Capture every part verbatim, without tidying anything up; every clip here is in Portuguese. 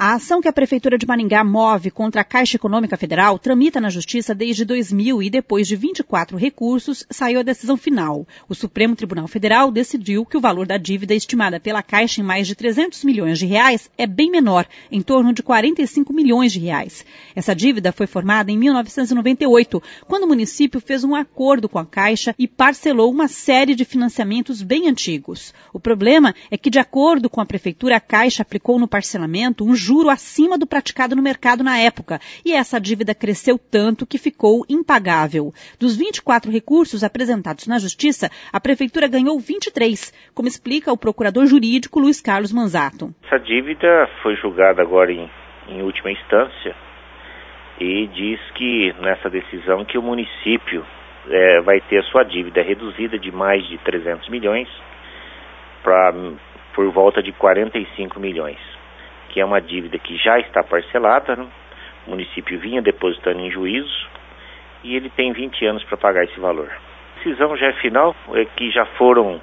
A ação que a Prefeitura de Maringá move contra a Caixa Econômica Federal tramita na Justiça desde dois mil e, depois de vinte e quatro recursos, saiu a decisão final. O Supremo Tribunal Federal decidiu que o valor da dívida estimada pela Caixa em mais de trezentos milhões de reais é bem menor, em torno de quarenta e cinco milhões de reais. Essa dívida foi formada em mil novecentos e noventa e oito, quando o município fez um acordo com a Caixa e parcelou uma série de financiamentos bem antigos. O problema é que, de acordo com a Prefeitura, a Caixa aplicou no parcelamento um juro acima do praticado no mercado na época, e essa dívida cresceu tanto que ficou impagável. Dos vinte e quatro recursos apresentados na Justiça, a Prefeitura ganhou vinte e três, como explica o procurador jurídico Luiz Carlos Manzato. Essa dívida foi julgada agora em, em última instância e diz que, nessa decisão, que o município é, vai ter a sua dívida reduzida de mais de trezentos milhões para por volta de quarenta e cinco milhões. Que é uma dívida que já está parcelada, né? O município vinha depositando em juízo e ele tem vinte anos para pagar esse valor. A decisão já é final, é que já foram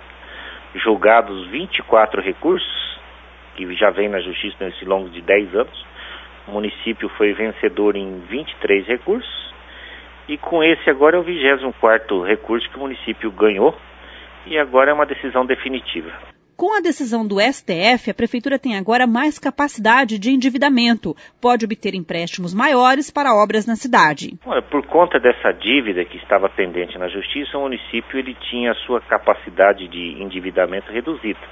julgados vinte e quatro recursos, que já vem na Justiça nesse longo de dez anos. O município foi vencedor em vinte e três recursos e com esse agora é o vigésimo quarto recurso que o município ganhou e agora é uma decisão definitiva. Com a decisão do S T F, a Prefeitura tem agora mais capacidade de endividamento. Pode obter empréstimos maiores para obras na cidade. Por conta dessa dívida que estava pendente na Justiça, o município ele tinha a sua capacidade de endividamento reduzida.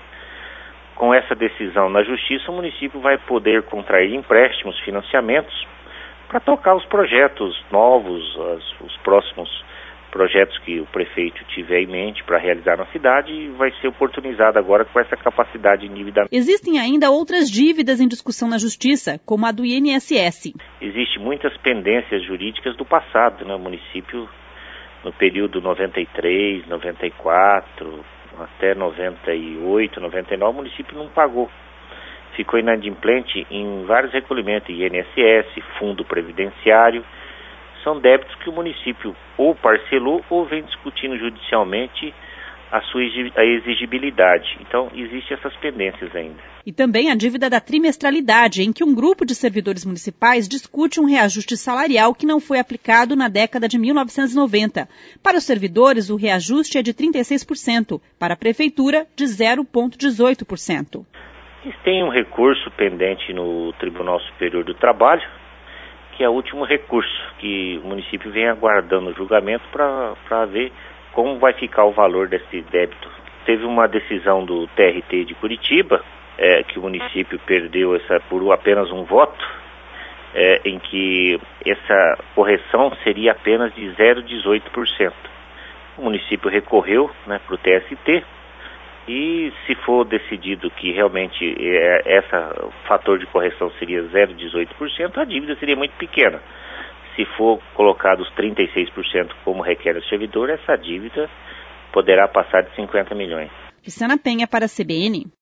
Com essa decisão na Justiça, o município vai poder contrair empréstimos, financiamentos, para tocar os projetos novos, as, os próximos projetos que o prefeito tiver em mente para realizar na cidade e vai ser oportunizado agora com essa capacidade de endividamento. Existem ainda outras dívidas em discussão na Justiça, como a do I N S S. Existem muitas pendências jurídicas do passado, né? O município, no período noventa e três, noventa e quatro, até noventa e oito, noventa e nove, o município não pagou. Ficou inadimplente em vários recolhimentos, I N S S, Fundo Previdenciário. São débitos que o município ou parcelou ou vem discutindo judicialmente a sua exigibilidade. Então, existem essas pendências ainda. E também a dívida da trimestralidade, em que um grupo de servidores municipais discute um reajuste salarial que não foi aplicado na década de mil novecentos e noventa. Para os servidores, o reajuste é de trinta e seis por cento, para a Prefeitura, de zero vírgula dezoito por cento. Tem um recurso pendente no Tribunal Superior do Trabalho, que é o último recurso, que o município vem aguardando o julgamento para ver como vai ficar o valor desse débito. Teve uma decisão do T R T de Curitiba, é, que o município perdeu essa, por apenas um voto, é, em que essa correção seria apenas de zero vírgula dezoito por cento. O município recorreu, né, para o T S T, e se for decidido que realmente é, esse fator de correção seria zero vírgula dezoito por cento, a dívida seria muito pequena. Se for colocado os trinta e seis por cento como requer o servidor, essa dívida poderá passar de cinquenta milhões. Luciana Penha para a C B N.